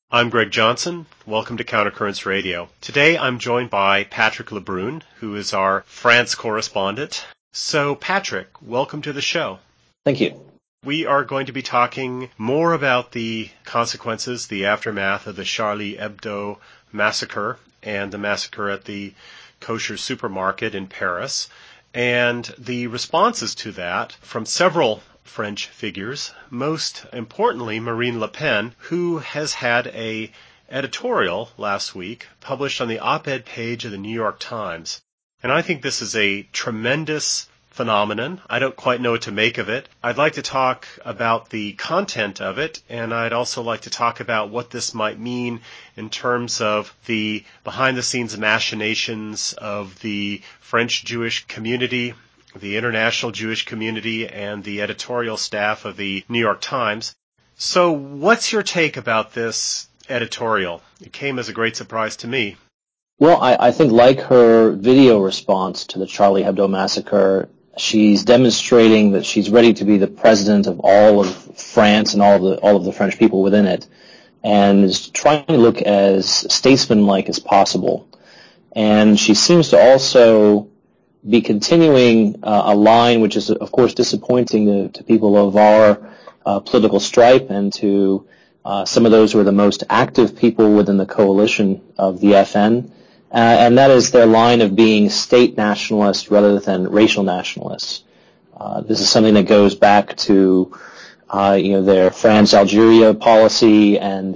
I'm Greg Johnson. Welcome to Countercurrents Radio. Today I'm joined by Patrick Lebrun, who is our France correspondent. So, Patrick, welcome to the show. Thank you. We are going to be talking more about the consequences, the aftermath of the Charlie Hebdo massacre and the massacre at the kosher supermarket in Paris, and the responses to that from several French figures, most importantly Marine Le Pen, who has had an editorial last week published on the op-ed page of the New York Times. And I think this is a tremendous phenomenon. I don't quite know what to make of it. I'd like to talk about the content of it, and I'd also like to talk about what this might mean in terms of the behind-the-scenes machinations of the French Jewish community, the international Jewish community, and the editorial staff of the New York Times. So what's your take about this editorial? It came as a great surprise to me. Well, I think like her video response to the Charlie Hebdo massacre, she's demonstrating that she's ready to be the president of all of France and all of the French people within it, and is trying to look as statesmanlike as possible. And she seems to also be continuing a line which is, of course, disappointing to people of our political stripe and to some of those who are the most active people within the coalition of the FN, and that is their line of being state nationalists rather than racial nationalists. This is something that goes back to their France-Algeria policy, and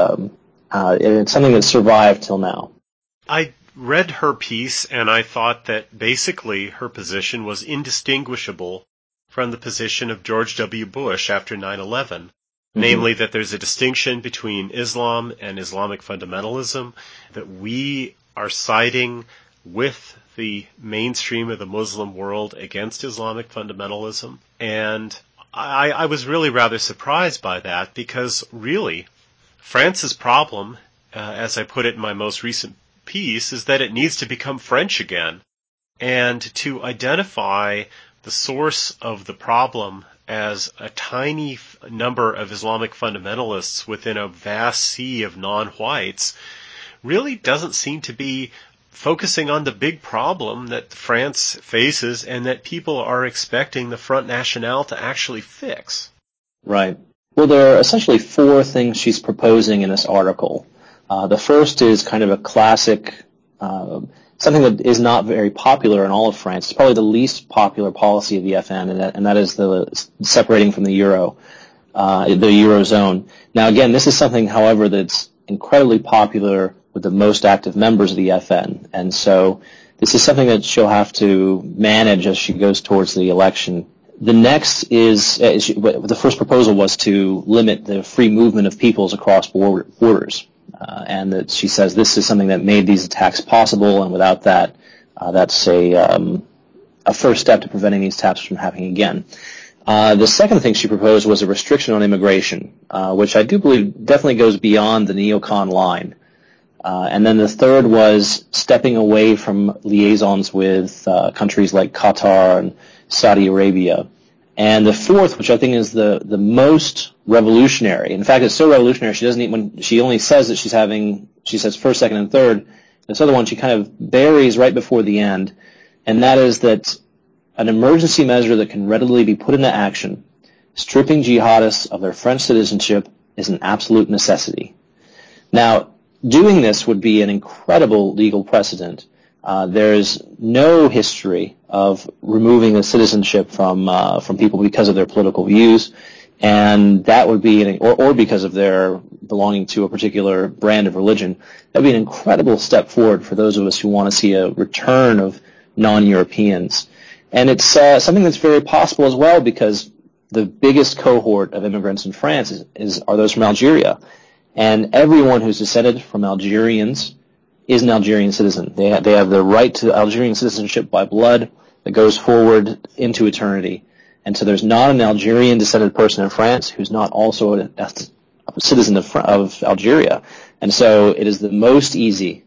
it's something that's survived till now. I read her piece, and I thought that basically her position was indistinguishable from the position of George W. Bush after 9/11, namely that there's a distinction between Islam and Islamic fundamentalism, that we are siding with the mainstream of the Muslim world against Islamic fundamentalism. And I was really rather surprised by that, because really France's problem, as I put it in my most recent piece, is that it needs to become French again, and to identify the source of the problem as a tiny number of Islamic fundamentalists within a vast sea of non-whites really doesn't seem to be focusing on the big problem that France faces and that people are expecting the Front National to actually fix. Right. Well, there are essentially four things she's proposing in this article. The first is kind of a classic, something that is not very popular in all of France. It's probably the least popular policy of the FN, and that is the separating from the euro, the eurozone. Now, again, this is something, however, that's incredibly popular with the most active members of the FN, and so this is something that she'll have to manage as she goes towards the election. The next is, the first proposal was to limit the free movement of peoples across borders. And that she says this is something that made these attacks possible, and without that, that's a first step to preventing these attacks from happening again. The second thing she proposed was a restriction on immigration, which I do believe definitely goes beyond the neocon line. And then the third was stepping away from liaisons with countries like Qatar and Saudi Arabia. And the fourth, which I think is the most revolutionary, in fact, it's so revolutionary when she only says that she says first, second, and third. This other one she kind of buries right before the end, and that is that an emergency measure that can readily be put into action, stripping jihadists of their French citizenship, is an absolute necessity. Now, doing this would be an incredible legal precedent. There's no history of removing a citizenship from people because of their political views, and that would be or because of their belonging to a particular brand of religion. That would be an incredible step forward for those of us who want to see a return of non-Europeans. And it's something that's very possible as well, because the biggest cohort of immigrants in France are those from Algeria, and everyone who's descended from Algerians is an Algerian citizen. They have the right to Algerian citizenship by blood that goes forward into eternity. And so there's not an Algerian descended person in France who's not also a citizen of Algeria. And so it is the most easy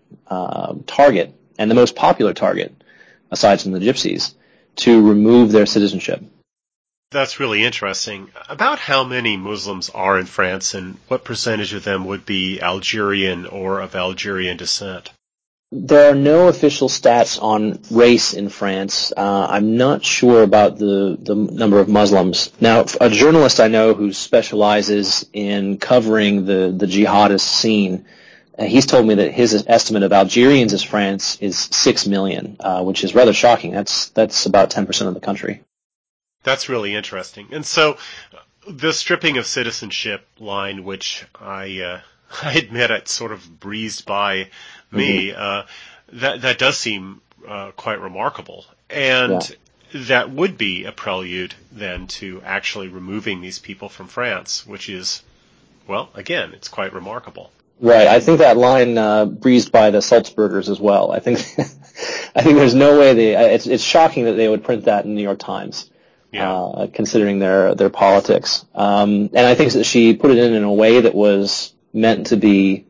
target and the most popular target, aside from the gypsies, to remove their citizenship. That's really interesting. About how many Muslims are in France, and what percentage of them would be Algerian or of Algerian descent? There are no official stats on race in France. I'm not sure about the number of Muslims. Now, a journalist I know who specializes in covering the jihadist scene, he's told me that his estimate of Algerians as France is 6 million, which is rather shocking. That's about 10% of the country. That's really interesting. And so the stripping of citizenship line, which I admit it sort of breezed by me, that does seem quite remarkable. And that would be a prelude then to actually removing these people from France, which is, well, again, it's quite remarkable. Right. I think that line breezed by the Salzburgers as well. I think I think there's no way it's shocking that they would print that in the New York Times. Yeah. Considering their politics. And I think that she put it in a way that was meant to be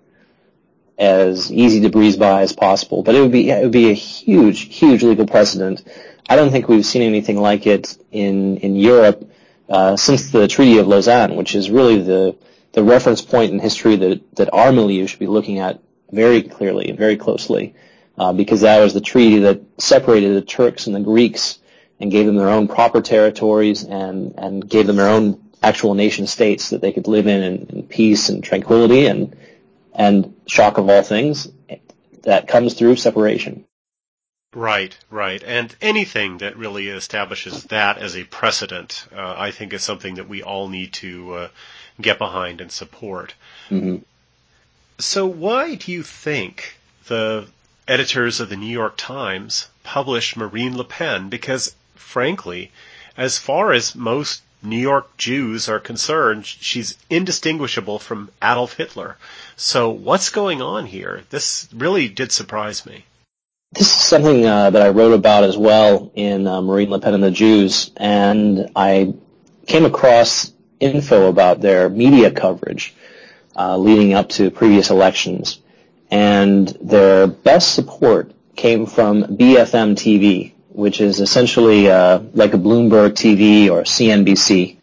as easy to breeze by as possible. But it would be a huge legal precedent. I don't think we've seen anything like it in Europe since the Treaty of Lausanne, which is really the reference point in history that our milieu should be looking at very clearly and very closely, because that was the treaty that separated the Turks and the Greeks and gave them their own proper territories and gave them their own actual nation states that they could live in peace and tranquility, and shock of all things, that comes through separation. Right. And anything that really establishes that as a precedent, I think is something that we all need to get behind and support. Mm-hmm. So why do you think the editors of the New York Times published Marine Le Pen? Because frankly, as far as most New York Jews are concerned, she's indistinguishable from Adolf Hitler. So what's going on here? This really did surprise me. This is something that I wrote about as well in Marine Le Pen and the Jews, and I came across info about their media coverage leading up to previous elections, and their best support came from BFM TV, which is essentially like a Bloomberg TV or CNBC.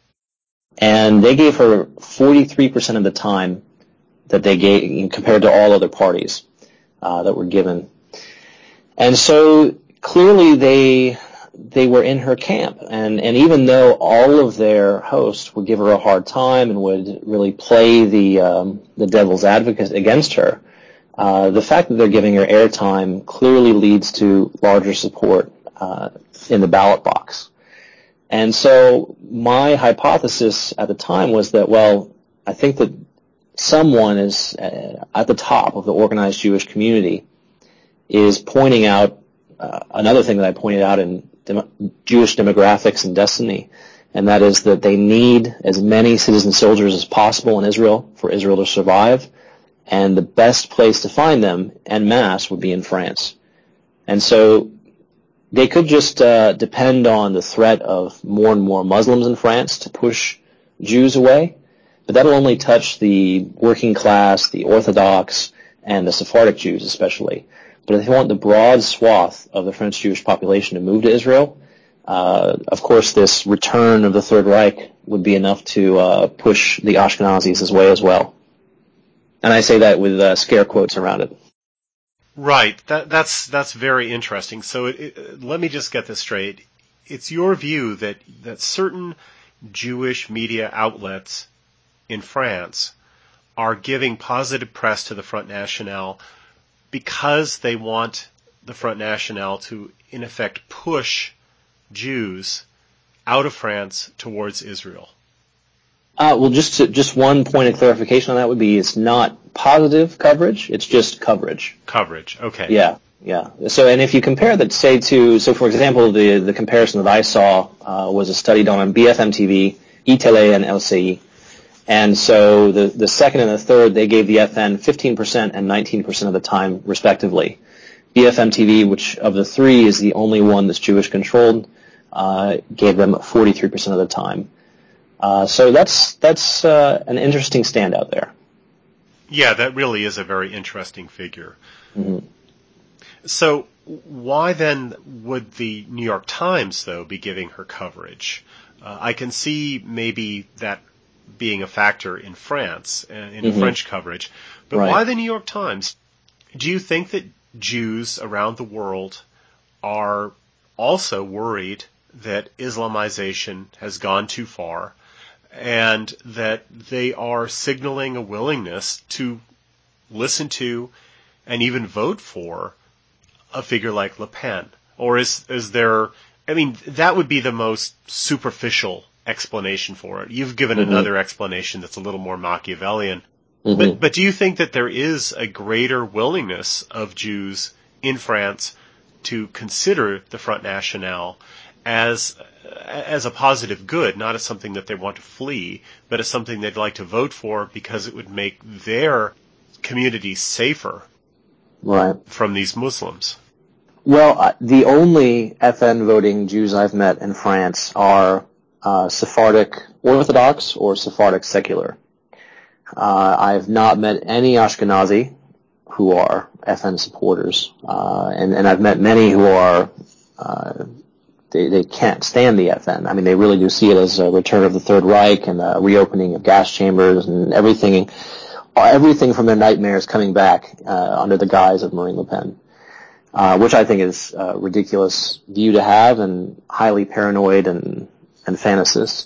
And they gave her 43% of the time that they gave compared to all other parties that were given. And so clearly they were in her camp. And even though all of their hosts would give her a hard time and would really play the devil's advocate against her, the fact that they're giving her airtime clearly leads to larger support in the ballot box. And so my hypothesis at the time was that, well, I think that someone is at the top of the organized Jewish community is pointing out another thing that I pointed out in Jewish Demographics and Destiny, and that is that they need as many citizen soldiers as possible in Israel for Israel to survive, and the best place to find them en masse would be in France. And so they could just depend on the threat of more and more Muslims in France to push Jews away, but that'll only touch the working class, the Orthodox, and the Sephardic Jews especially. But if they want the broad swath of the French Jewish population to move to Israel, of course this return of the Third Reich would be enough to push the Ashkenazis away as well. And I say that with scare quotes around it. Right. That's very interesting. So let me just get this straight. It's your view that certain Jewish media outlets in France are giving positive press to the Front National because they want the Front National to, in effect, push Jews out of France towards Israel. Well, just one point of clarification on that would be it's not positive coverage, it's just coverage. Coverage, okay. Yeah. So, and if you compare that, say, so for example, the comparison that I saw was a study done on BFM TV, eTélé, and LCI. And so the second and the third, they gave the FN 15% and 19% of the time, respectively. BFM TV, which of the three is the only one that's Jewish-controlled, gave them 43% of the time. So that's an interesting standout there. Yeah, that really is a very interesting figure. Mm-hmm. So why then would the New York Times, though, be giving her coverage? I can see maybe that being a factor in France, in the French coverage. But why the New York Times? Do you think that Jews around the world are also worried that Islamization has gone too far and that they are signaling a willingness to listen to and even vote for a figure like Le Pen? Or is there, I mean, that would be the most superficial explanation for it. You've given another explanation that's a little more Machiavellian. But do you think that there is a greater willingness of Jews in France to consider the Front National as a positive good, not as something that they want to flee, but as something they'd like to vote for because it would make their community safer from these Muslims? Well, the only FN voting Jews I've met in France are Sephardic Orthodox or Sephardic secular. I've not met any Ashkenazi who are FN supporters, and I've met many who are they can't stand the FN. I mean, they really do see it as a return of the Third Reich and a reopening of gas chambers and everything from their nightmares coming back under the guise of Marine Le Pen, which I think is a ridiculous view to have and highly paranoid and fantasist.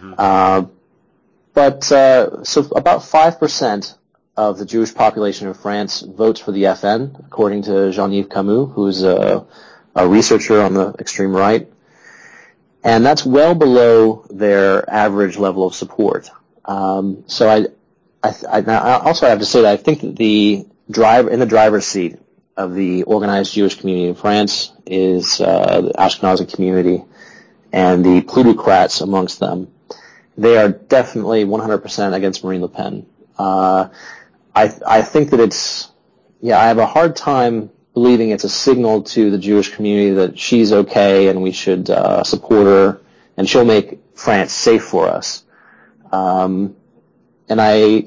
But so about 5% of the Jewish population of France votes for the FN, according to Jean-Yves Camus, who's a researcher on the extreme right. And that's well below their average level of support. So I also have to say that I think that the driver's seat of the organized Jewish community in France is the Ashkenazi community and the plutocrats amongst them. They are definitely 100% against Marine Le Pen. I think that I have a hard time believing it's a signal to the Jewish community that she's okay and we should support her and she'll make France safe for us. And I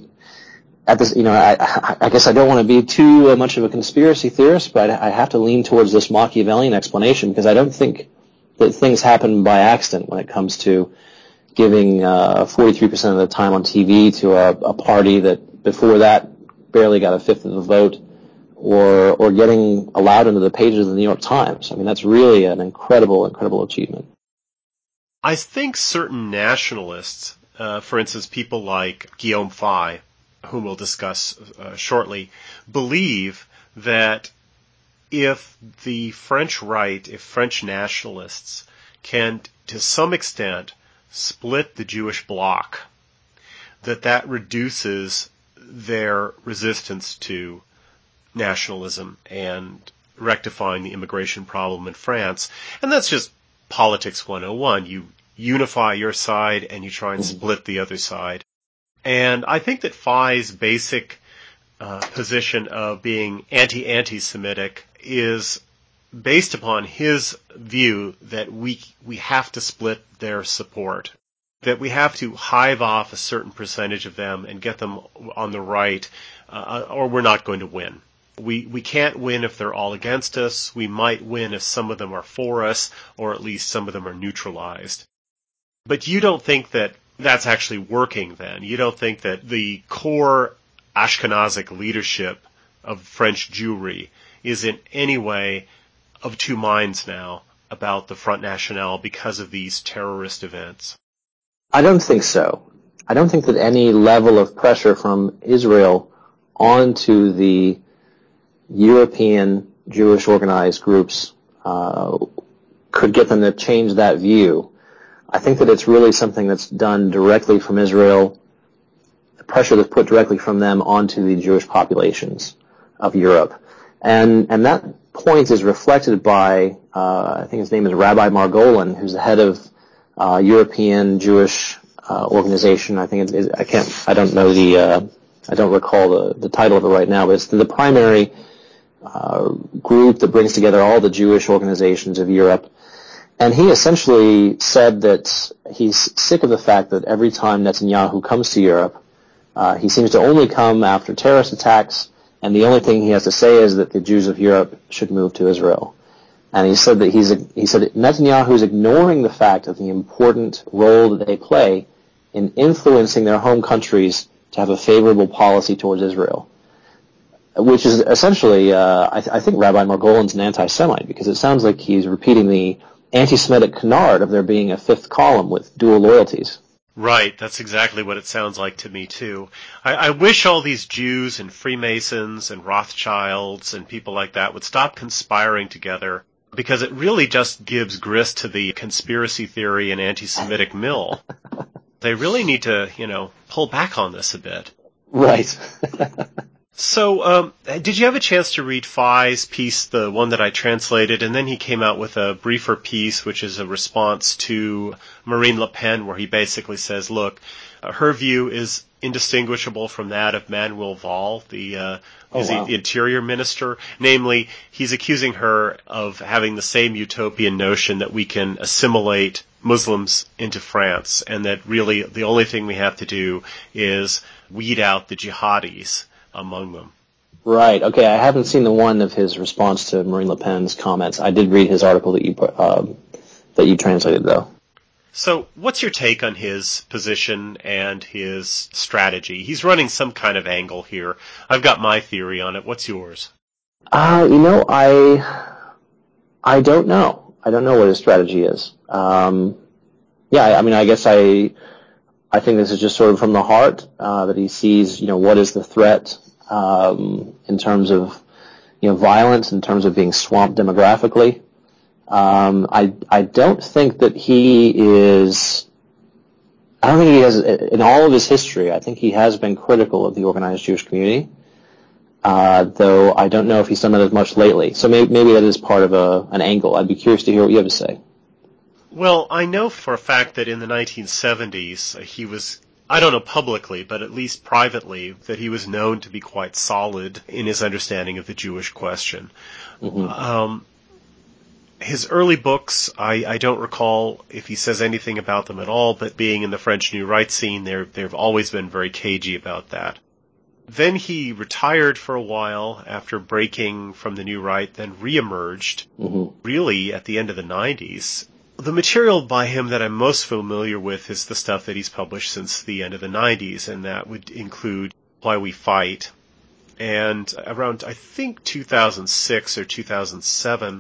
guess I don't want to be too much of a conspiracy theorist, but I have to lean towards this Machiavellian explanation because I don't think that things happen by accident when it comes to giving 43% of the time on TV to a party that before that barely got a fifth of the vote, or getting allowed into the pages of the New York Times. I mean, that's really an incredible achievement. I think certain nationalists, for instance, people like Guillaume Fay, whom we'll discuss shortly, believe that if the French right, if French nationalists can, to some extent, split the Jewish bloc, that reduces their resistance to nationalism and rectifying the immigration problem in France. And that's just politics 101. You unify your side and you try and split the other side. And I think that Fay's basic position of being anti-Semitic is based upon his view that we have to split their support, that we have to hive off a certain percentage of them and get them on the right, or we're not going to win. We can't win if they're all against us. We might win if some of them are for us, or at least some of them are neutralized. But you don't think that that's actually working then? You don't think that the core Ashkenazic leadership of French Jewry is in any way of two minds now about the Front National because of these terrorist events? I don't think so. I don't think that any level of pressure from Israel onto the European Jewish organized groups could get them to change that view. I think that it's really something that's done directly from Israel, the pressure that's put directly from them onto the Jewish populations of Europe. And that point is reflected by, I think his name is Rabbi Margolin, who's the head of European Jewish organization. I think I don't recall the title of it right now, but it's the primary group that brings together all the Jewish organizations of Europe. And he essentially said that he's sick of the fact that every time Netanyahu comes to Europe, he seems to only come after terrorist attacks, and the only thing he has to say is that the Jews of Europe should move to Israel. And he said Netanyahu is ignoring the fact of the important role that they play in influencing their home countries to have a favorable policy towards Israel, which is essentially, I think Rabbi Margolin's an anti-Semite, because it sounds like he's repeating the anti-Semitic canard of there being a fifth column with dual loyalties. Right, that's exactly what it sounds like to me, too. I wish all these Jews and Freemasons and Rothschilds and people like that would stop conspiring together, because it really just gives grist to the conspiracy theory and anti-Semitic mill. They really need to, pull back on this a bit. Right. So, did you have a chance to read Fai's piece, the one that I translated, and then he came out with a briefer piece, which is a response to Marine Le Pen, where he basically says, look, her view is indistinguishable from that of Manuel Valls, the interior minister. Namely, he's accusing her of having the same utopian notion that we can assimilate Muslims into France, and that really the only thing we have to do is weed out the jihadis among them. Right. Okay. I haven't seen the one of his response to Marine Le Pen's comments. I did read his article that you translated, though. So, what's your take on his position and his strategy? He's running some kind of angle here. I've got my theory on it. What's yours? I don't know. I don't know what his strategy is. I guess I think this is just sort of from the heart, that he sees, what is the threat, in terms of, violence, in terms of being swamped demographically. I don't think that I don't think he has, in all of his history, I think he has been critical of the organized Jewish community, though I don't know if he's done that as much lately. So maybe that is part of an angle. I'd be curious to hear what you have to say. Well, I know for a fact that in the 1970s, he was, I don't know publicly, but at least privately, that he was known to be quite solid in his understanding of the Jewish question. Mm-hmm. His early books, I don't recall if he says anything about them at all, but being in the French New Right scene, they've always been very cagey about that. Then he retired for a while after breaking from the New Right, then reemerged, really at the end of the 90s. The material by him that I'm most familiar with is the stuff that he's published since the end of the 90s, and that would include Why We Fight. And around, I think, 2006 or 2007,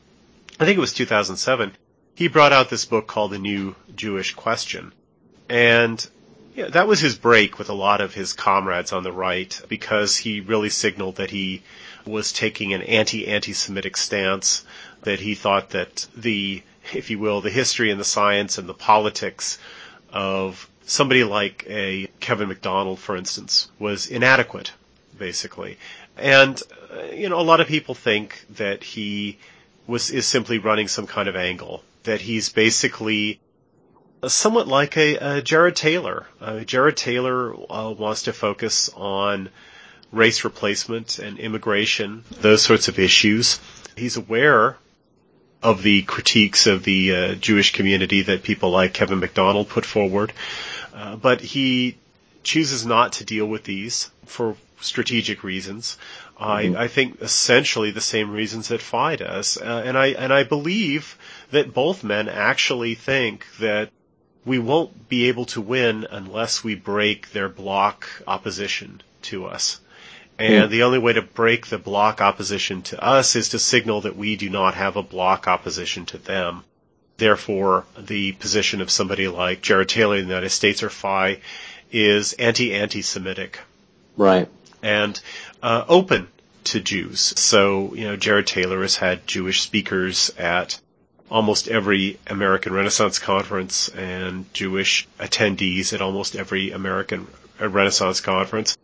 I think it was 2007, he brought out this book called The New Jewish Question. And that was his break with a lot of his comrades on the right, because he really signaled that he was taking an anti-Semitic stance, that he thought that if you will, the history and the science and the politics of somebody like a Kevin MacDonald, for instance, was inadequate, basically. And, a lot of people think that he is simply running some kind of angle, that he's basically somewhat like a Jared Taylor. Jared Taylor wants to focus on race replacement and immigration, those sorts of issues. He's aware of the critiques of the Jewish community that people like Kevin MacDonald put forward, but he chooses not to deal with these for strategic reasons. I think essentially the same reasons that Fai does, and I believe that both men actually think that we won't be able to win unless we break their bloc opposition to us. And the only way to break the bloc opposition to us is to signal that we do not have a bloc opposition to them. Therefore, the position of somebody like Jared Taylor in the United States or Fai is anti-Semitic. Right. And open to Jews. So, Jared Taylor has had Jewish speakers at almost every American Renaissance conference and Jewish attendees at almost every American Renaissance conference.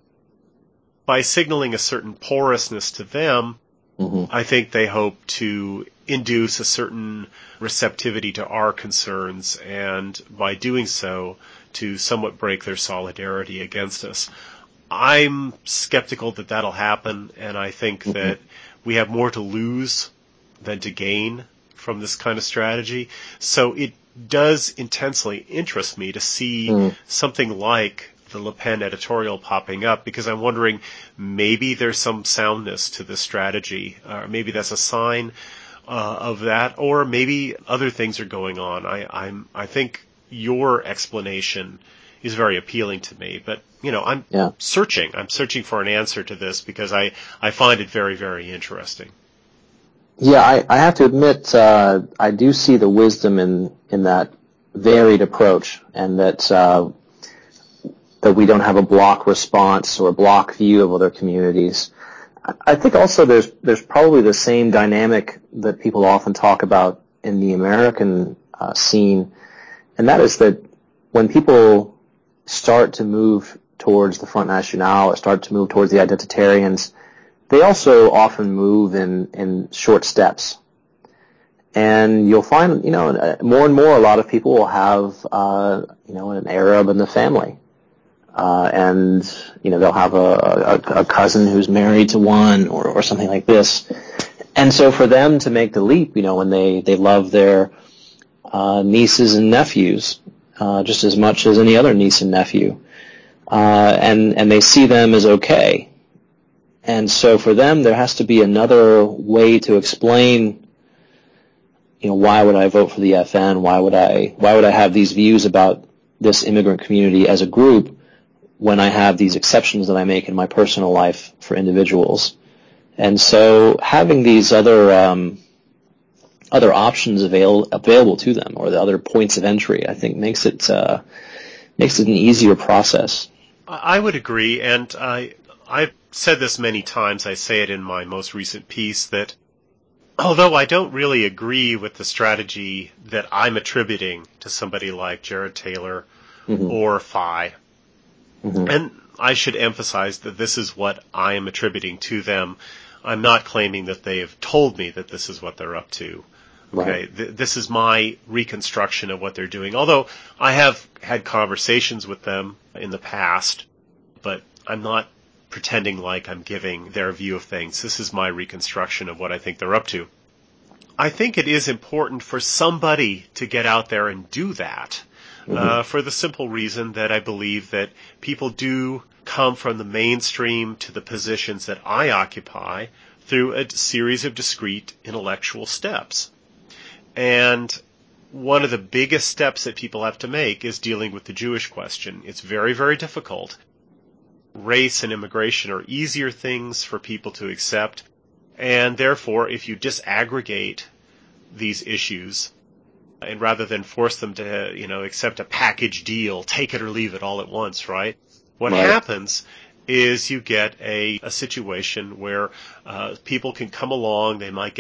By signaling a certain porousness to them, I think they hope to induce a certain receptivity to our concerns, and by doing so, to somewhat break their solidarity against us. I'm skeptical that that'll happen, and I think that we have more to lose than to gain from this kind of strategy. So it does intensely interest me to see something like the Le Pen editorial popping up, because I'm wondering maybe there's some soundness to this strategy, or maybe that's a sign of that, or maybe other things are going on. I think your explanation is very appealing to me, but I'm searching. I'm searching for an answer to this because I find it very, very interesting. Yeah, I have to admit, I do see the wisdom in that varied approach, and that we don't have a block response or a block view of other communities. I think also there's probably the same dynamic that people often talk about in the American scene, and that is that when people start to move towards the Front National or start to move towards the identitarians, they also often move in short steps. And you'll find, more and more a lot of people will have, an Arab in the family. And they'll have a cousin who's married to one or something like this. And so for them to make the leap, when they love their nieces and nephews just as much as any other niece and nephew, and they see them as okay. And so for them, there has to be another way to explain, why would I vote for the FN? Why would I have these views about this immigrant community as a group when I have these exceptions that I make in my personal life for individuals? And so having these other options available to them, or the other points of entry, I think makes it an easier process. I would agree, and I've said this many times. I say it in my most recent piece that although I don't really agree with the strategy that I'm attributing to somebody like Jared Taylor or Phi, and I should emphasize that this is what I am attributing to them. I'm not claiming that they have told me that this is what they're up to. Okay, Right. This is my reconstruction of what they're doing. Although I have had conversations with them in the past, but I'm not pretending like I'm giving their view of things. This is my reconstruction of what I think they're up to. I think it is important for somebody to get out there and do that, for the simple reason that I believe that people do come from the mainstream to the positions that I occupy through a series of discrete intellectual steps. And one of the biggest steps that people have to make is dealing with the Jewish question. It's very, very difficult. Race and immigration are easier things for people to accept, and therefore, if you disaggregate these issues, and rather than force them to, accept a package deal, take it or leave it all at once, right? What happens is you get a situation where people can come along. They might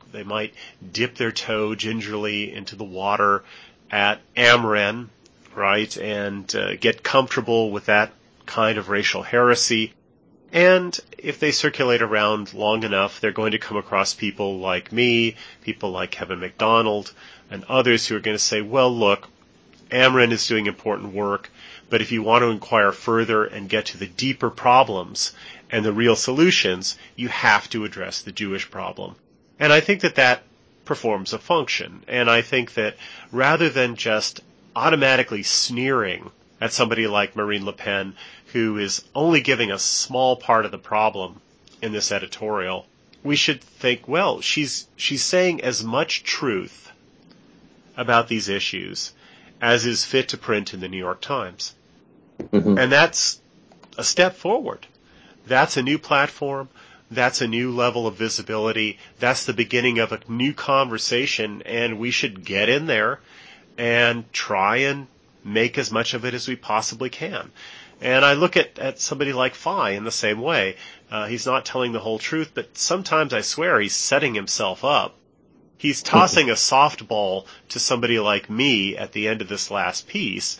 dip their toe gingerly into the water at Ameren, right, and get comfortable with that kind of racial heresy. And if they circulate around long enough, they're going to come across people like me, people like Kevin McDonald, and others who are going to say, well, look, Ameren is doing important work, but if you want to inquire further and get to the deeper problems and the real solutions, you have to address the Jewish problem. And I think that performs a function. And I think that rather than just automatically sneering at somebody like Marine Le Pen, who is only giving a small part of the problem in this editorial, we should think, well, she's saying as much truth about these issues as is fit to print in the New York Times. And that's a step forward. That's a new platform. That's a new level of visibility. That's the beginning of a new conversation, and we should get in there and try and make as much of it as we possibly can. And I look at somebody like Phi in the same way. He's not telling the whole truth, but sometimes I swear he's setting himself up. He's tossing a softball to somebody like me at the end of this last piece,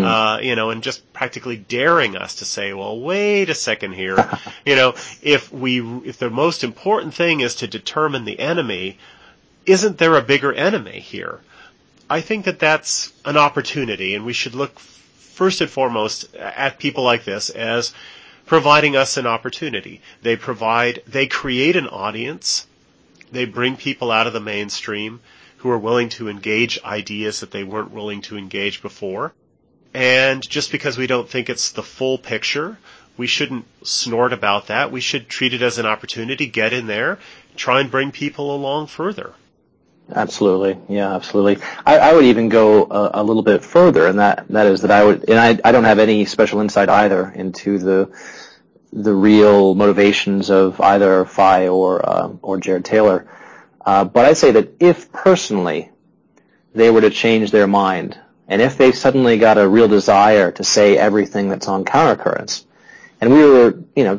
and just practically daring us to say, well, wait a second here. If the most important thing is to determine the enemy, isn't there a bigger enemy here? I think that's an opportunity, and we should look first and foremost at people like this as providing us an opportunity. They create an audience. They bring people out of the mainstream who are willing to engage ideas that they weren't willing to engage before. And just because we don't think it's the full picture, we shouldn't snort about that. We should treat it as an opportunity, get in there, try and bring people along further. Absolutely. Yeah, absolutely. I would even go a little bit further, and that is that I would, and I don't have any special insight either into the real motivations of either Fye or Jared Taylor. But I'd say that if personally they were to change their mind, and if they suddenly got a real desire to say everything that's on Countercurrents, and we were,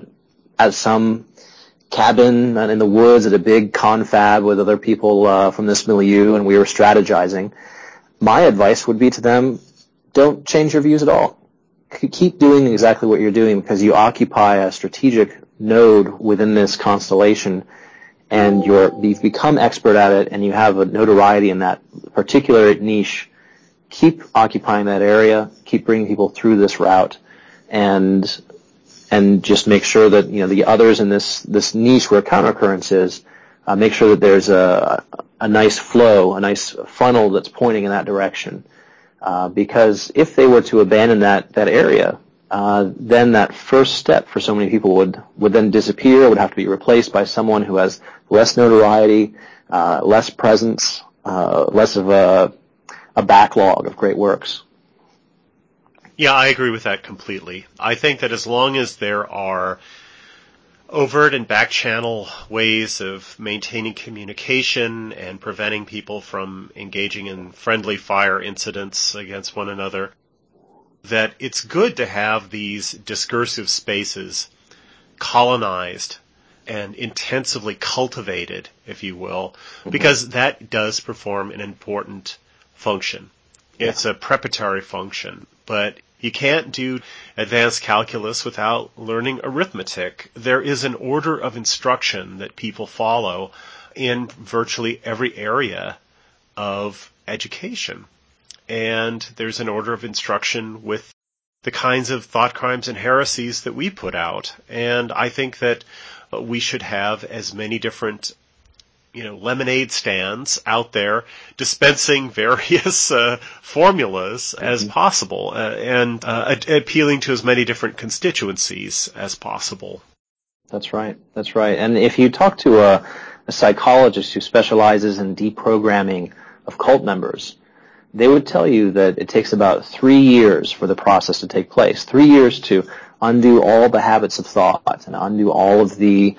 at some cabin in the woods at a big confab with other people from this milieu, and we were strategizing, my advice would be to them, don't change your views at all. Keep doing exactly what you're doing, because you occupy a strategic node within this constellation, and you've become expert at it, and you have a notoriety in that particular niche. Keep occupying that area, keep bringing people through this route, and just make sure that, the others in this niche where Countercurrents is, make sure that there's a nice flow, a nice funnel that's pointing in that direction. Because if they were to abandon that area, then that first step for so many people would then disappear, would have to be replaced by someone who has less notoriety, less presence, less of a backlog of great works. Yeah, I agree with that completely. I think that as long as there are overt and back-channel ways of maintaining communication and preventing people from engaging in friendly fire incidents against one another, that it's good to have these discursive spaces colonized and intensively cultivated, if you will, because that does perform an important function. It's a preparatory function, but you can't do advanced calculus without learning arithmetic. There is an order of instruction that people follow in virtually every area of education. And there's an order of instruction with the kinds of thought crimes and heresies that we put out. And I think that we should have as many different lemonade stands out there dispensing various formulas as possible and appealing to as many different constituencies as possible. That's right. That's right. And if you talk to a psychologist who specializes in deprogramming of cult members, they would tell you that it takes about 3 years for the process to take place. 3 years to undo all the habits of thought and undo all of the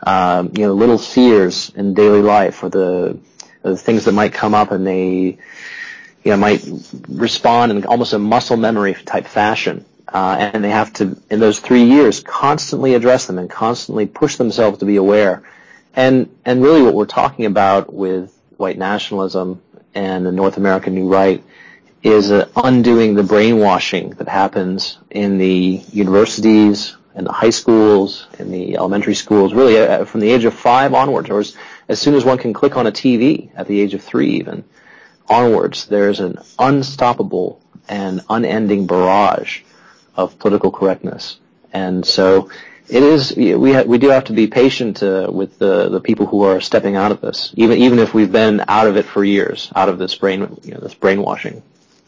little fears in daily life, or the things that might come up, and they, might respond in almost a muscle memory type fashion. And they have to, in those 3 years, constantly address them and constantly push themselves to be aware. And really what we're talking about with white nationalism and the North American New Right is undoing the brainwashing that happens in the universities, in the high schools, in the elementary schools, really from the age of 5 onwards, or as soon as one can click on a TV at the age of 3 even, onwards, there's an unstoppable and unending barrage of political correctness. And so it is, we do have to be patient with the people who are stepping out of this, even if we've been out of it for years, out of this this brainwashing.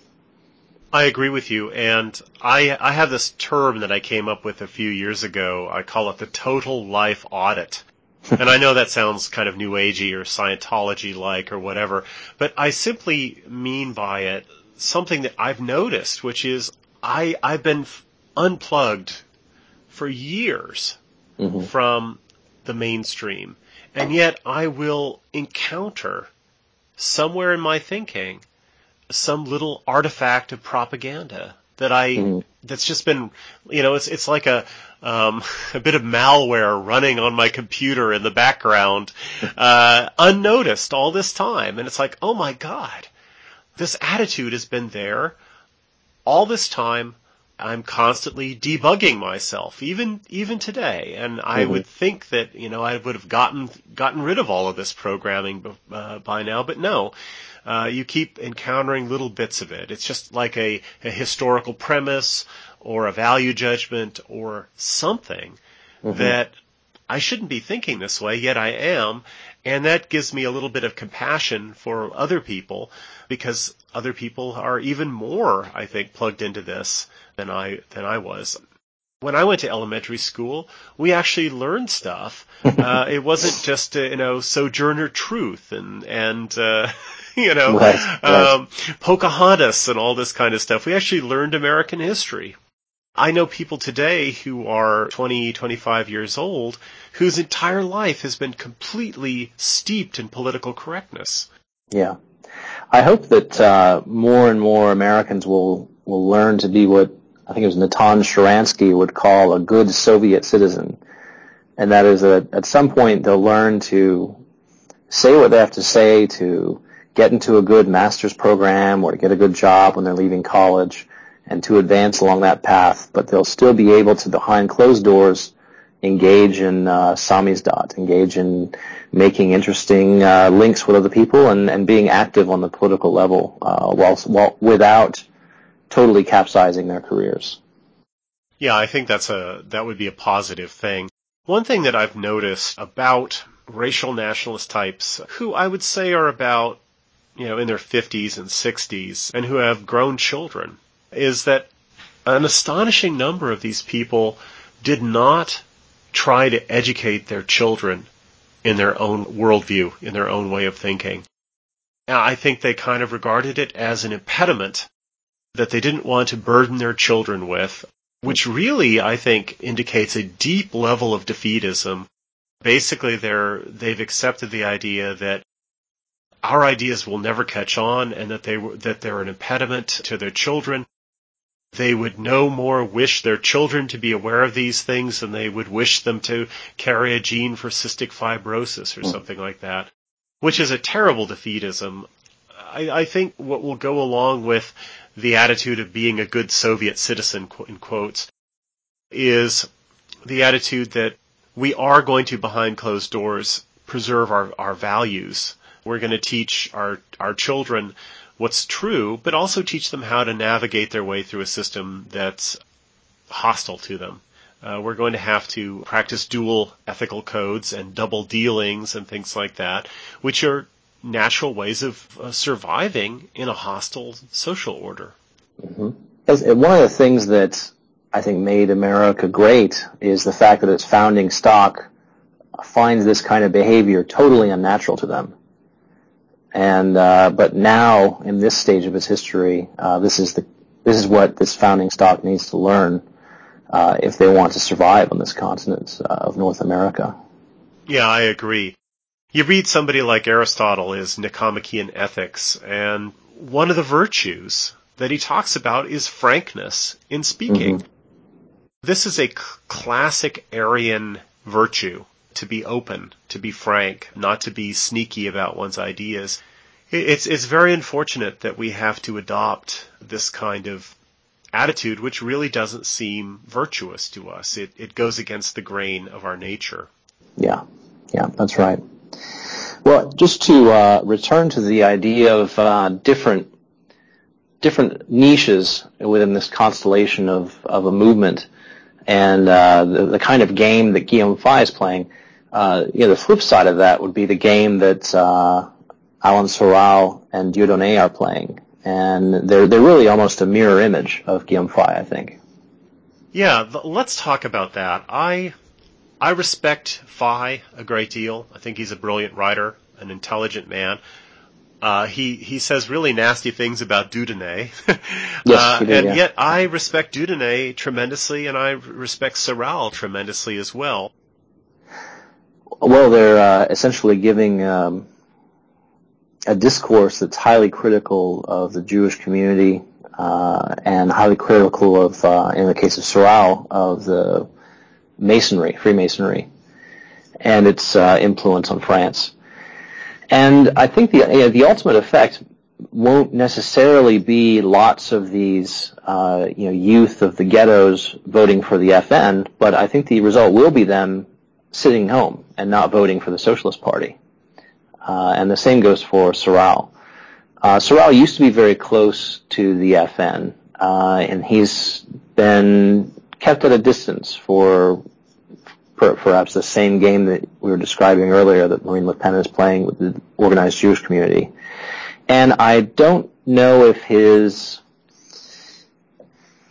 I agree with you, and I have this term that I came up with a few years ago. I call it the total life audit. And I know that sounds kind of New Agey or Scientology-like or whatever, but I simply mean by it something that I've noticed, which is I've been unplugged for years from the mainstream, and yet I will encounter somewhere in my thinking some little artifact of propaganda that that's just been, it's like a bit of malware running on my computer in the background, unnoticed all this time. And it's like, oh my God, this attitude has been there all this time. I'm constantly debugging myself, even today. And I would think that, I would have gotten rid of all of this programming by now, but no. You keep encountering little bits of it. It's just like a historical premise or a value judgment or something that I shouldn't be thinking this way, yet I am. And that gives me a little bit of compassion for other people, because other people are even more, I think, plugged into this than I was. When I went to elementary school, we actually learned stuff. It wasn't just, Sojourner Truth and Right. Pocahontas and all this kind of stuff. We actually learned American history. I know people today who are 20, 25 years old whose entire life has been completely steeped in political correctness. Yeah. I hope that more and more Americans will learn to be what I think it was Natan Sharansky would call a good Soviet citizen. And that is that at some point they'll learn to say what they have to say, to get into a good master's program or to get a good job when they're leaving college, and to advance along that path. But they'll still be able to, behind closed doors, engage in samizdat, engage in making interesting links with other people and being active on the political level while without totally capsizing their careers. Yeah, I think that would be a positive thing. One thing that I've noticed about racial nationalist types who I would say are about, in their 50s and 60s and who have grown children is that an astonishing number of these people did not try to educate their children in their own worldview, in their own way of thinking. I think they kind of regarded it as an impediment that they didn't want to burden their children with, which really, I think, indicates a deep level of defeatism. Basically, they've accepted the idea that our ideas will never catch on and that they're an impediment to their children. They would no more wish their children to be aware of these things than they would wish them to carry a gene for cystic fibrosis or something like that, which is a terrible defeatism. I think what will go along with the attitude of being a good Soviet citizen, in quotes, is the attitude that we are going to, behind closed doors, preserve our values. We're going to teach our children what's true, but also teach them how to navigate their way through a system that's hostile to them. We're going to have to practice dual ethical codes and double dealings and things like that, which are natural ways of surviving in a hostile social order. Mm-hmm. One of the things that I think made America great is the fact that its founding stock finds this kind of behavior totally unnatural to them. And but now, in this stage of its history, this is what this founding stock needs to learn if they want to survive on this continent of North America. Yeah, I agree. You read somebody like Aristotle, his Nicomachean Ethics, and one of the virtues that he talks about is frankness in speaking. Mm-hmm. This is a classic Aryan virtue, to be open, to be frank, not to be sneaky about one's ideas. It's very unfortunate that we have to adopt this kind of attitude, which really doesn't seem virtuous to us. It goes against the grain of our nature. Yeah, that's right. Well, just to return to the idea of different niches within this constellation of a movement, and the kind of game that Guillaume Faye is playing, the flip side of that would be the game that Alain Soral and Dieudonné are playing, and they're really almost a mirror image of Guillaume Faye, I think. Yeah, let's talk about that. I respect Faye a great deal. I think he's a brilliant writer, an intelligent man. He says really nasty things about Dieudonné. Yes, he did, yeah. Yet I respect Dieudonné tremendously, and I respect Soral tremendously as well. Well, they're essentially giving a discourse that's highly critical of the Jewish community and highly critical of, in the case of Soral, of the Freemasonry, and its influence on France. And I think the ultimate effect won't necessarily be lots of these youth of the ghettos voting for the FN, but I think the result will be them sitting home and not voting for the Socialist Party. And the same goes for Soral. Soral used to be very close to the FN, and he's been kept at a distance for perhaps the same game that we were describing earlier that Marine Le Pen is playing with the organized Jewish community. And I don't know if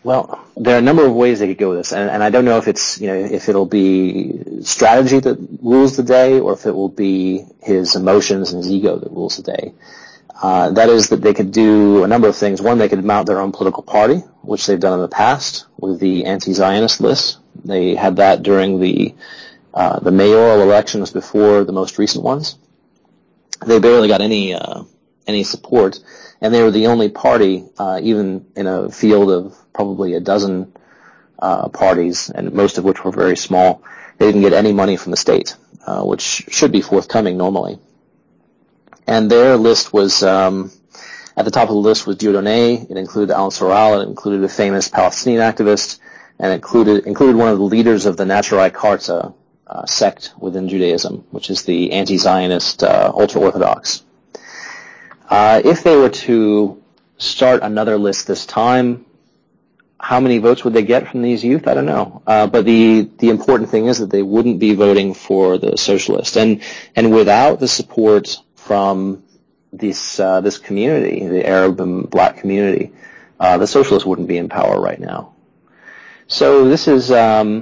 Well, there are a number of ways they could go with this, and I don't know if it's, if it'll be strategy that rules the day or if it will be his emotions and his ego that rules the day. That is that they could do a number of things. One, they could mount their own political party, which they've done in the past with the anti-Zionist list. They had that during the mayoral elections before the most recent ones. They barely got any support, and they were the only party, even in a field of probably a dozen parties, and most of which were very small. They didn't get any money from the state, which should be forthcoming normally. And their list was, at the top of the list was Dieudonné. It included Al-Soral. It included a famous Palestinian activist, and it included one of the leaders of the Naturai Karta sect within Judaism, which is the anti-Zionist ultra-Orthodox. If they were to start another list this time, how many votes would they get from these youth? I don't know. But the important thing is that they wouldn't be voting for the socialist. And without the support from this community, the Arab and black community, the socialists wouldn't be in power right now. So this is, I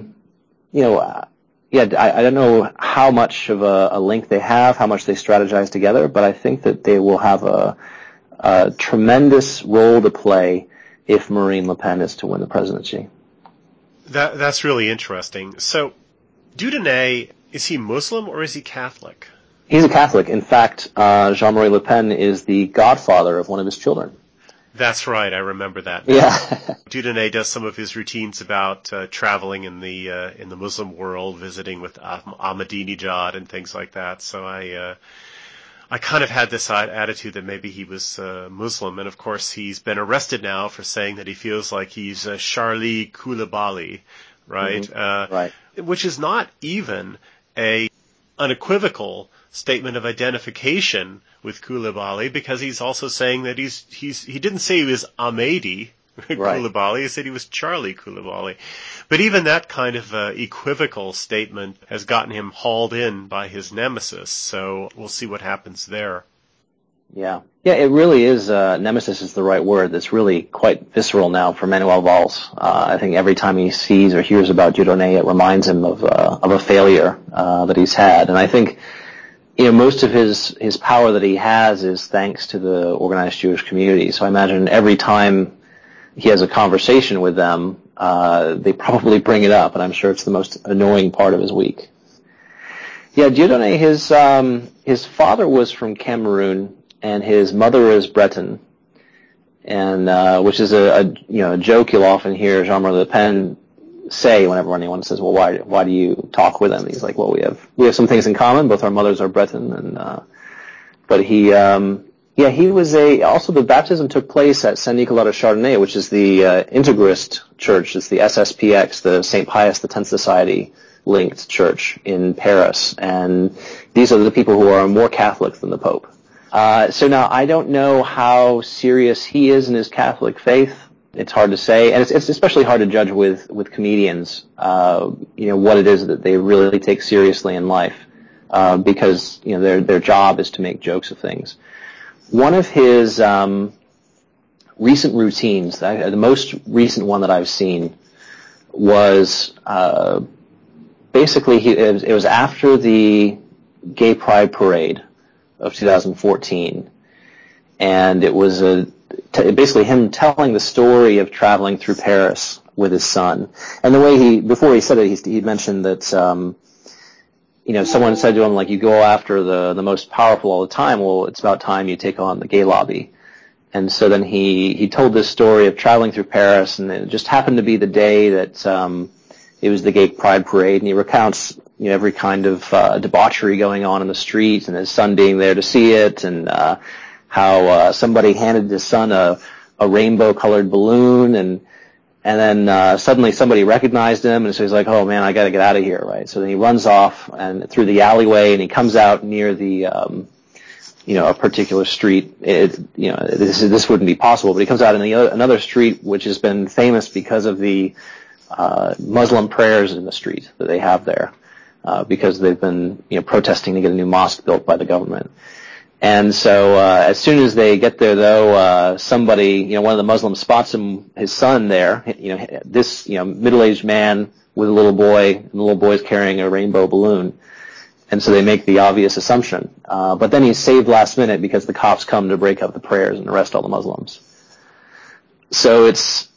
don't know how much of a link they have, how much they strategize together, but I think that they will have a tremendous role to play if Marine Le Pen is to win the presidency. That's really interesting. So, Dieudonné, is he Muslim or is he Catholic? He's a Catholic. In fact, Jean-Marie Le Pen is the godfather of one of his children. That's right. I remember that. Yeah. Dieudonné does some of his routines about traveling in the Muslim world, visiting with Ahmadinejad and things like that. So I kind of had this attitude that maybe he was Muslim, and of course he's been arrested now for saying that he feels like he's Charlie Coulibaly, right? Mm-hmm. Right. Which is not even a unequivocal statement of identification with Coulibaly, because he's also saying that he didn't say he was Ahmadi Coulibaly, he said he was Charlie Coulibaly. But even that kind of equivocal statement has gotten him hauled in by his nemesis, so we'll see what happens there. Yeah, it really is, nemesis is the right word. That's really quite visceral now for Manuel Valls. I think every time he sees or hears about Dieudonné, it reminds him of a failure that he's had. And I think, most of his power that he has is thanks to the organized Jewish community. So I imagine every time he has a conversation with them, they probably bring it up, and I'm sure it's the most annoying part of his week. Yeah, Dieudonné, his father was from Cameroon, and his mother is Breton, and which is a joke you'll often hear Jean-Marie Le Pen say whenever anyone says, "Well, why do you talk with him?" He's like, "Well, we have some things in common. Both our mothers are Breton," and but he was also the baptism took place at Saint Nicolas de Chardonnay, which is the Integrist church. It's the SSPX, the St. Pius X Society linked church in Paris, and these are the people who are more Catholic than the Pope. So now I don't know how serious he is in his Catholic faith. It's hard to say, and it's especially hard to judge with comedians, what it is that they really take seriously in life, because, their job is to make jokes of things. One of his, recent routines, the most recent one that I've seen was, basically it was after the Gay Pride Parade of 2014, and it was basically him telling the story of traveling through Paris with his son. And the way before he said it, he mentioned that, someone said to him, like, you go after the most powerful all the time. Well, it's about time you take on the gay lobby. And so then he told this story of traveling through Paris, and it just happened to be the day that, it was the Gay Pride Parade, and he recounts, every kind of, debauchery going on in the street, and his son being there to see it, and, how somebody handed his son a rainbow-colored balloon, and then suddenly somebody recognized him, and so he's like, "Oh man, I got to get out of here!" Right? So then he runs off and through the alleyway, and he comes out near the, a particular street. This wouldn't be possible, but he comes out in another street which has been famous because of the Muslim prayers in the street that they have there, because they've been protesting to get a new mosque built by the government. And so as soon as they get there, though, somebody, one of the Muslims spots his son there. This middle-aged man with a little boy, and the little boy's carrying a rainbow balloon. And so they make the obvious assumption. But then he's saved last minute because the cops come to break up the prayers and arrest all the Muslims. So it's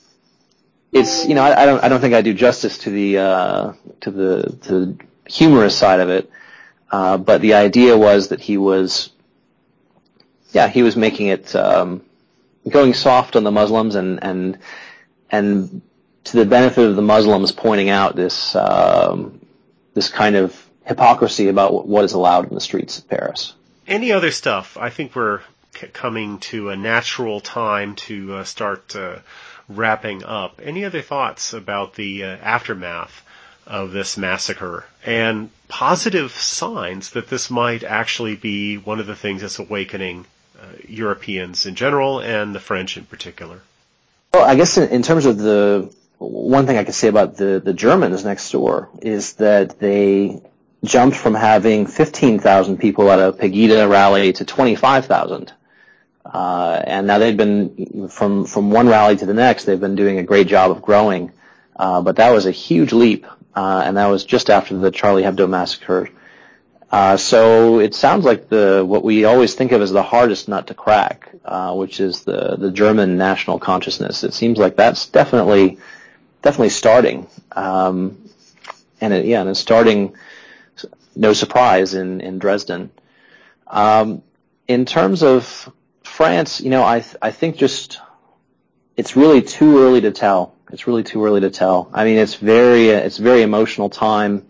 I don't think I do justice to the humorous side of it. But the idea was that he was making it going soft on the Muslims and to the benefit of the Muslims, pointing out this kind of hypocrisy about what is allowed in the streets of Paris. Any other stuff? I think we're coming to a natural time to start wrapping up. Any other thoughts about the aftermath of this massacre and positive signs that this might actually be one of the things that's awakening Europeans in general and the French in particular? Well, I guess in terms of the one thing I can say about the Germans next door is that they jumped from having 15,000 people at a Pegida rally to 25,000. And now they've been, from one rally to the next, they've been doing a great job of growing. But that was a huge leap, and that was just after the Charlie Hebdo massacre. So it sounds like what we always think of as the hardest nut to crack, which is the German national consciousness. It seems like that's definitely starting. And it's starting, no surprise, in Dresden. In terms of France, I think just it's really too early to tell. It's really too early to tell. I mean, it's very emotional time.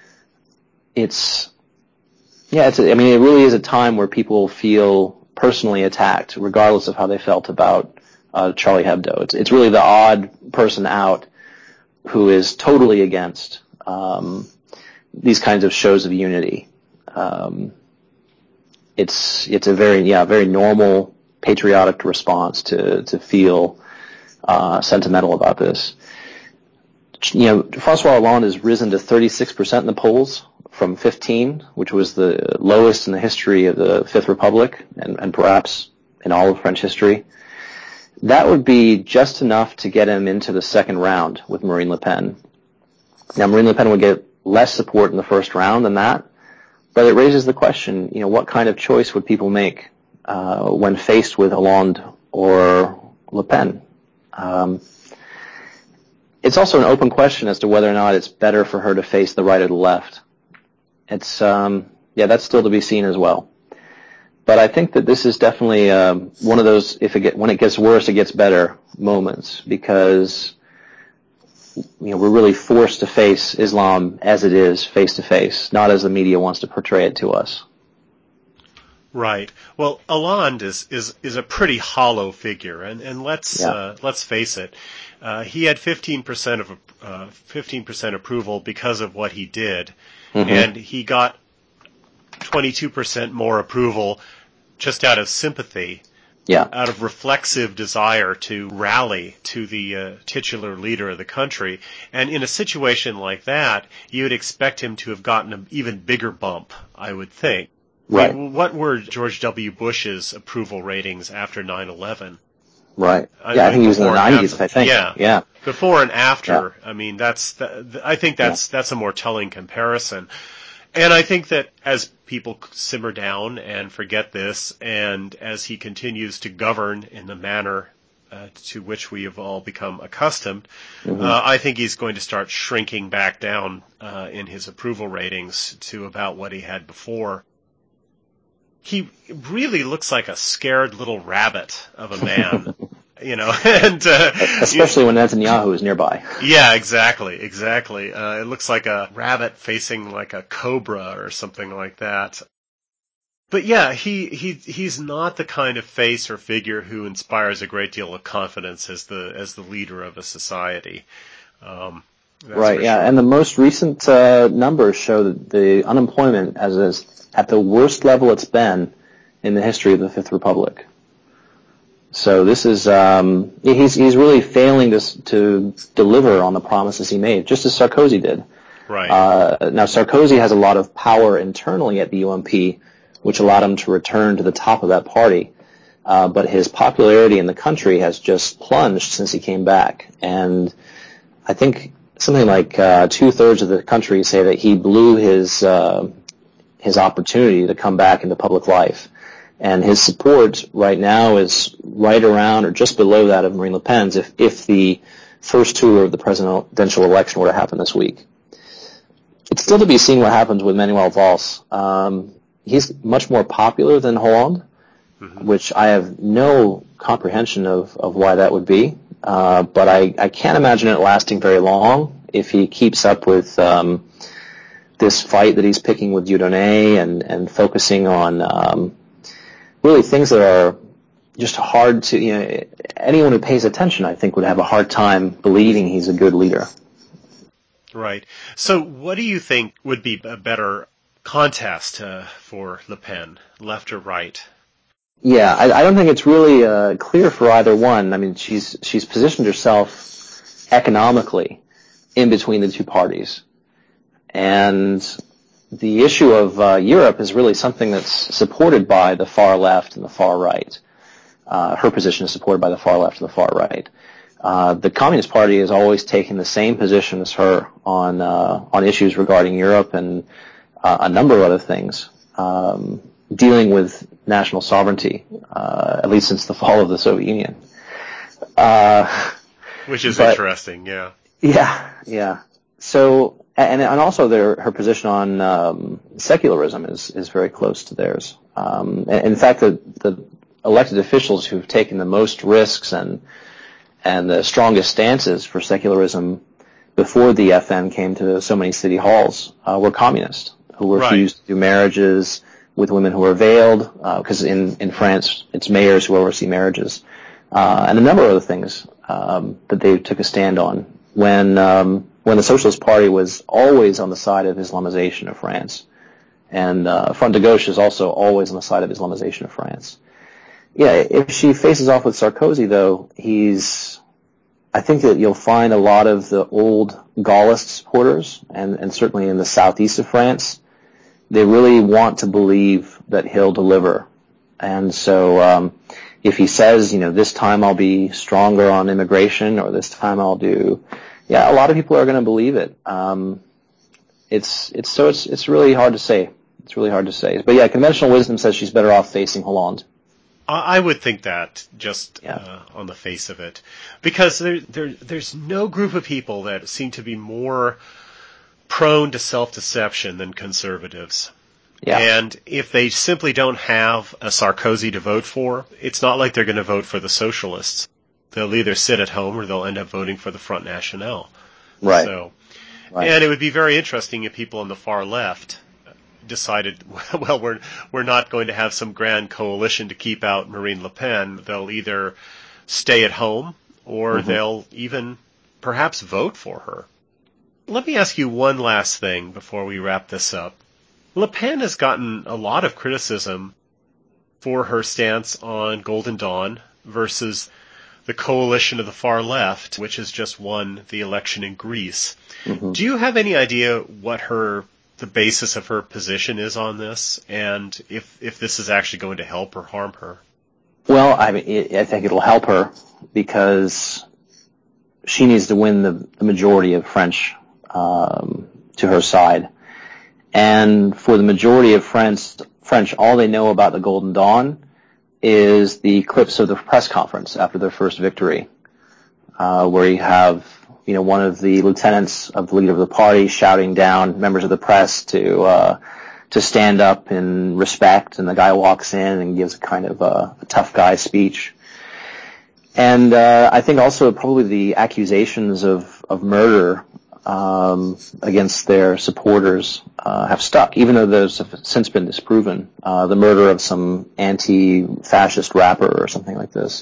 It really is a time where people feel personally attacked, regardless of how they felt about Charlie Hebdo. It's really the odd person out who is totally against these kinds of shows of unity. It's a very normal patriotic response to feel sentimental about this. François Hollande has risen to 36% in the polls from 15, which was the lowest in the history of the Fifth Republic and perhaps in all of French history. That would be just enough to get him into the second round with Marine Le Pen. Now, Marine Le Pen would get less support in the first round than that, but it raises the question, what kind of choice would people make when faced with Hollande or Le Pen? It's also an open question as to whether or not it's better for her to face the right or the left. It's that's still to be seen as well. But I think that this is definitely one of those when it gets worse, it gets better moments, because we're really forced to face Islam as it is, face to face, not as the media wants to portray it to us. Right. Well, Hollande is a pretty hollow figure, and let's face it. He had 15% approval because of what he did, and he got 22% more approval just out of sympathy, out of reflexive desire to rally to the titular leader of the country. And in a situation like that, you would expect him to have gotten an even bigger bump, I would think. Right. I mean, what were George W. Bush's approval ratings after 9/11? Right. I think he was in the 90s, I think. Yeah. Before and after. Yeah. I mean, I think that's a more telling comparison. And I think that as people simmer down and forget this, and as he continues to govern in the manner to which we have all become accustomed, I think he's going to start shrinking back down in his approval ratings to about what he had before. He really looks like a scared little rabbit of a man, and especially when Netanyahu is nearby. Yeah, exactly. It looks like a rabbit facing like a cobra or something like that. But yeah, he's not the kind of face or figure who inspires a great deal of confidence as the leader of a society. Right. Yeah, sure. And the most recent numbers show that the unemployment is at the worst level it's been in the history of the Fifth Republic. So this is he's really failing to deliver on the promises he made, just as Sarkozy did. Right. Now Sarkozy has a lot of power internally at the UMP, which allowed him to return to the top of that party. But his popularity in the country has just plunged since he came back. And I think something like 2/3 of the country say that he blew his opportunity to come back into public life. And his support right now is right around or just below that of Marine Le Pen's if the first tour of the presidential election were to happen this week. It's still to be seen what happens with Manuel Valls. He's much more popular than Hollande, which I have no comprehension of why that would be. But I can't imagine it lasting very long if he keeps up with this fight that he's picking with Dieudonné and focusing on really things that are just hard to, anyone who pays attention, I think, would have a hard time believing he's a good leader. Right. So what do you think would be a better contest for Le Pen, left or right? Yeah, I don't think it's really clear for either one. I mean, she's positioned herself economically in between the two parties. And the issue of Europe is really something that's supported by the far left and the far right. Her position is supported by the far left and the far right. The Communist Party has always taken the same position as her on issues regarding Europe and a number of other things, dealing with national sovereignty, at least since the fall of the Soviet Union. Which is interesting, yeah. Yeah. So, and also her position on secularism is very close to theirs. In fact, the elected officials who've taken the most risks and the strongest stances for secularism before the FN came to so many city halls were communists who refused to do marriages with women who are veiled, because in France it's mayors who oversee marriages, and a number of other things that they took a stand on when the Socialist Party was always on the side of Islamization of France, and Front de Gauche is also always on the side of Islamization of France. Yeah, if she faces off with Sarkozy, though, I think that you'll find a lot of the old Gaullist supporters, and certainly in the southeast of France, they really want to believe that he'll deliver. And so if he says, this time I'll be stronger on immigration, or this time I'll do, a lot of people are going to believe it. It's really hard to say. It's really hard to say. But yeah, conventional wisdom says she's better off facing Hollande. I would think that, just on the face of it, because there's no group of people that seem to be more prone to self-deception than conservatives. Yeah. And if they simply don't have a Sarkozy to vote for, it's not like they're going to vote for the socialists. They'll either sit at home or they'll end up voting for the Front National. Right. And it would be very interesting if people on the far left decided, well, we're not going to have some grand coalition to keep out Marine Le Pen. They'll either stay at home or they'll even perhaps vote for her. Let me ask you one last thing before we wrap this up. Le Pen has gotten a lot of criticism for her stance on Golden Dawn versus the coalition of the far left, which has just won the election in Greece. Do you have any idea what the basis of her position is on this, and if this is actually going to help or harm her? Well, I think it'll help her because she needs to win the majority of French to her side. And for the majority of French, all they know about the Golden Dawn is the clips of the press conference after their first victory, where you have one of the lieutenants of the leader of the party shouting down members of the press to stand up in respect, and the guy walks in and gives a kind of a tough guy speech. And I think also probably the accusations of murder against their supporters have stuck, even though those have since been disproven. The murder of some anti-fascist rapper or something like this.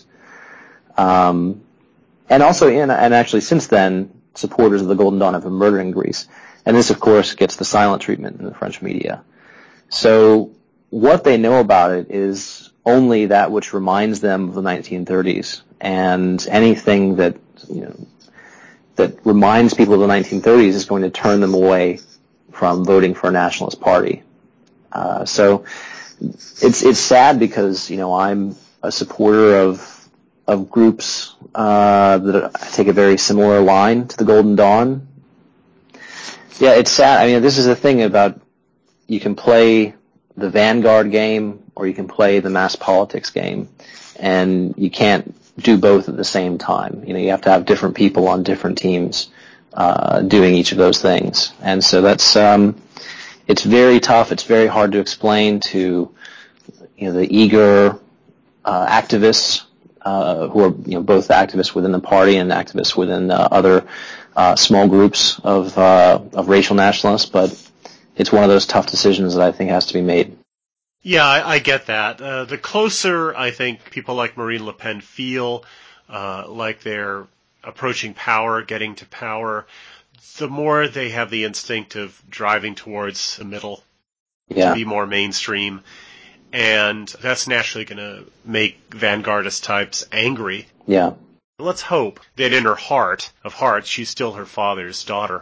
And also, and actually since then, supporters of the Golden Dawn have been murdered in Greece. And this, of course, gets the silent treatment in the French media. So what they know about it is only that which reminds them of the 1930s. And anything that, that reminds people of the 1930s is going to turn them away from voting for a nationalist party. So it's sad because, I'm a supporter of groups that take a very similar line to the Golden Dawn. Yeah, it's sad. I mean, this is the thing about, you can play the vanguard game or you can play the mass politics game, and you can't do both at the same time. You have to have different people on different teams doing each of those things. And so that's it's very tough. It's very hard to explain to the eager activists who are both activists within the party and activists within other small groups of racial nationalists. But it's one of those tough decisions that I think has to be made. Yeah, I get that. The closer I think people like Marine Le Pen feel like they're approaching power, getting to power, the more they have the instinct of driving towards the middle to be more mainstream. And that's naturally going to make vanguardist types angry. Yeah. Let's hope that in her heart of hearts, she's still her father's daughter.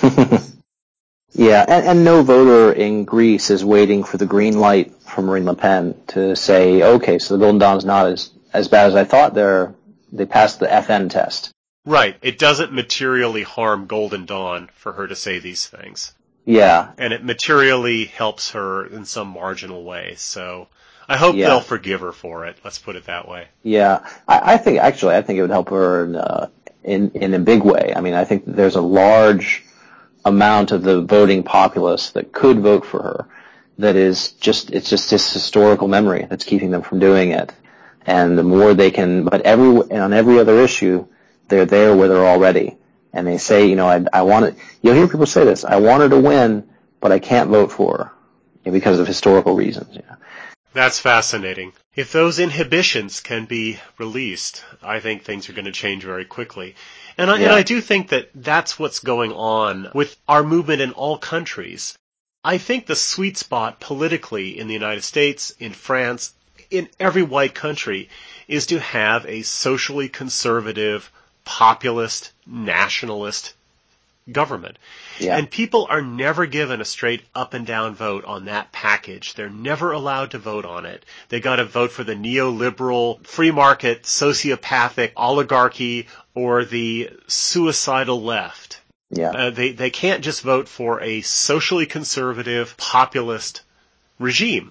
Yeah, and no voter in Greece is waiting for the green light from Marine Le Pen to say, okay, so the Golden Dawn's not as bad as I thought. They passed the FN test. Right. It doesn't materially harm Golden Dawn for her to say these things. Yeah. And it materially helps her in some marginal way. So I hope they'll forgive her for it. Let's put it that way. Yeah. I think it would help her in a big way. I mean, I think there's a large amount of the voting populace that could vote for her that is just this historical memory that's keeping them from doing it. And the more they can, but on every other issue, they're there where they're already. And they say, I want it. You'll hear people say this, I want her to win, but I can't vote for her because of historical reasons. Yeah. That's fascinating. If those inhibitions can be released, I think things are going to change very quickly. And I do think that that's what's going on with our movement in all countries. I think the sweet spot politically in the United States, in France, in every white country, is to have a socially conservative, populist, nationalist government. Yeah. And people are never given a straight up and down vote on that package. They're never allowed to vote on it. They got to vote for the neoliberal, free market, sociopathic oligarchy or the suicidal left. Yeah. They can't just vote for a socially conservative, populist regime.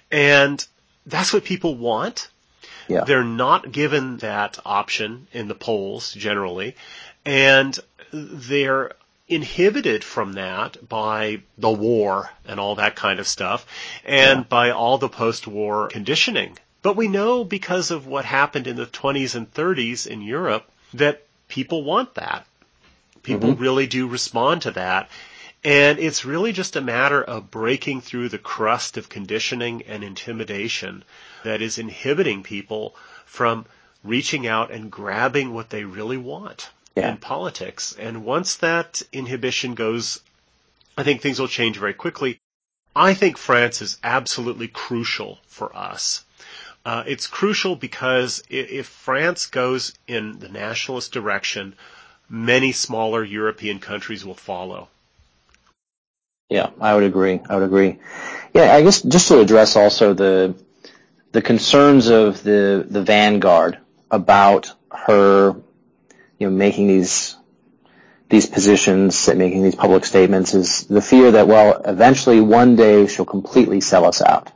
And that's what people want. Yeah. They're not given that option in the polls generally, and they're inhibited from that by the war and all that kind of stuff, and by all the post-war conditioning. But we know because of what happened in the 20s and 30s in Europe that people want that. People really do respond to that. And it's really just a matter of breaking through the crust of conditioning and intimidation that is inhibiting people from reaching out and grabbing what they really want in politics. And once that inhibition goes, I think things will change very quickly. I think France is absolutely crucial for us. It's crucial because if France goes in the nationalist direction, many smaller European countries will follow. Yeah, I would agree. Yeah, I guess just to address also the concerns of the vanguard about her, making these positions, making these public statements, is the fear that, eventually one day she'll completely sell us out.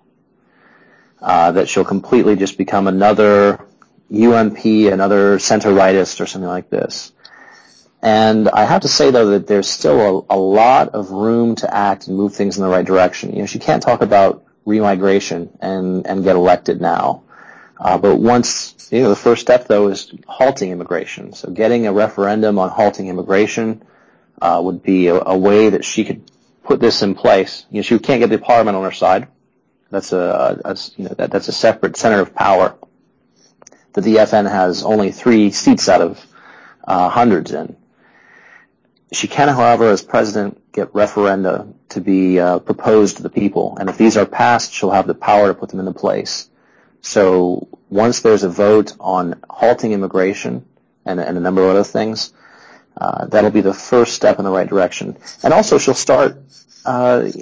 That she'll completely just become another UMP, another center-rightist or something like this. And I have to say, though, that there's still a lot of room to act and move things in the right direction. She can't talk about remigration and get elected now. But once, the first step, though, is halting immigration. So getting a referendum on halting immigration would be a way that she could put this in place. She can't get the parliament on her side. That's a separate center of power that the FN has only 3 seats out of hundreds in. She can, however, as president, get referenda to be proposed to the people. And if these are passed, she'll have the power to put them into place. So once there's a vote on halting immigration and a number of other things, that'll be the first step in the right direction. And also she'll start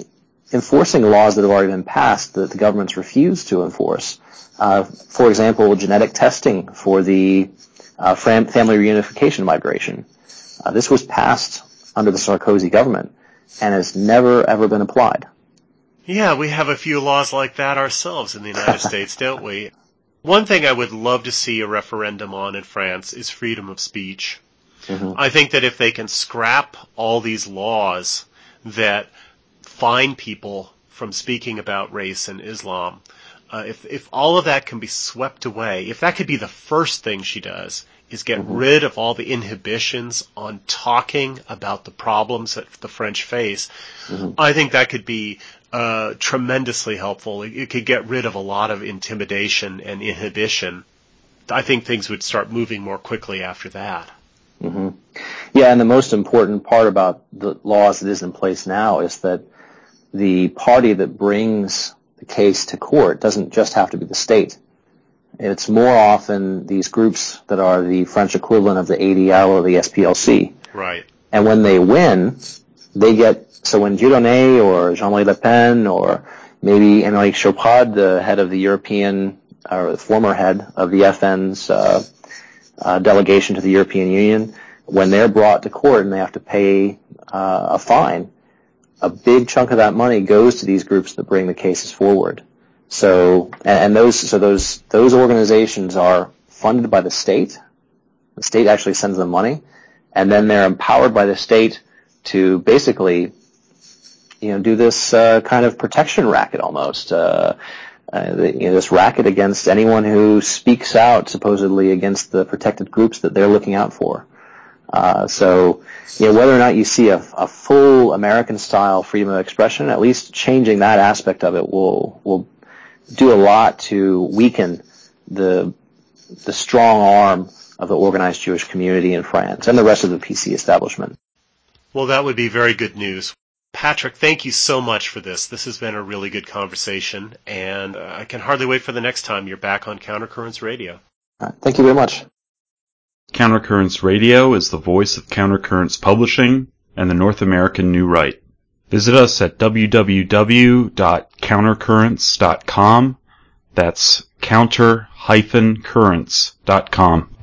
enforcing laws that have already been passed that the governments refuse to enforce. For example, genetic testing for the family reunification migration. This was passed under the Sarkozy government and has never, ever been applied. Yeah, we have a few laws like that ourselves in the United States, don't we? One thing I would love to see a referendum on in France is freedom of speech. Mm-hmm. I think that if they can scrap all these laws that fine people from speaking about race and Islam, if all of that can be swept away, if that could be the first thing she does, is get mm-hmm. rid of all the inhibitions on talking about the problems that the French face, mm-hmm. I think that could be tremendously helpful. It could get rid of a lot of intimidation and inhibition. I think things would start moving more quickly after that. Mm-hmm. Yeah, and the most important part about the laws that is in place now is that the party that brings the case to court doesn't just have to be the state. It's more often these groups that are the French equivalent of the ADL or the SPLC. Right. And when they win, they get, so when Dieudonné or Jean-Marie Le Pen or maybe Émeric Chauprade, the head of the European, or the former head of the FN's delegation to the European Union, when they're brought to court and they have to pay a fine, a big chunk of that money goes to these groups that bring the cases forward. So those organizations are funded by the state. The state actually sends them money, and then they're empowered by the state to basically, do this kind of protection racket almost. This racket against anyone who speaks out supposedly against the protected groups that they're looking out for. So whether or not you see a full American-style freedom of expression, at least changing that aspect of it will do a lot to weaken the strong arm of the organized Jewish community in France and the rest of the PC establishment. Well, that would be very good news. Patrick, thank you so much for this. This has been a really good conversation, and I can hardly wait for the next time you're back on Countercurrents Radio. Thank you very much. Countercurrents Radio is the voice of Countercurrents Publishing and the North American New Right. Visit us at www.countercurrents.com. That's counter-currents.com.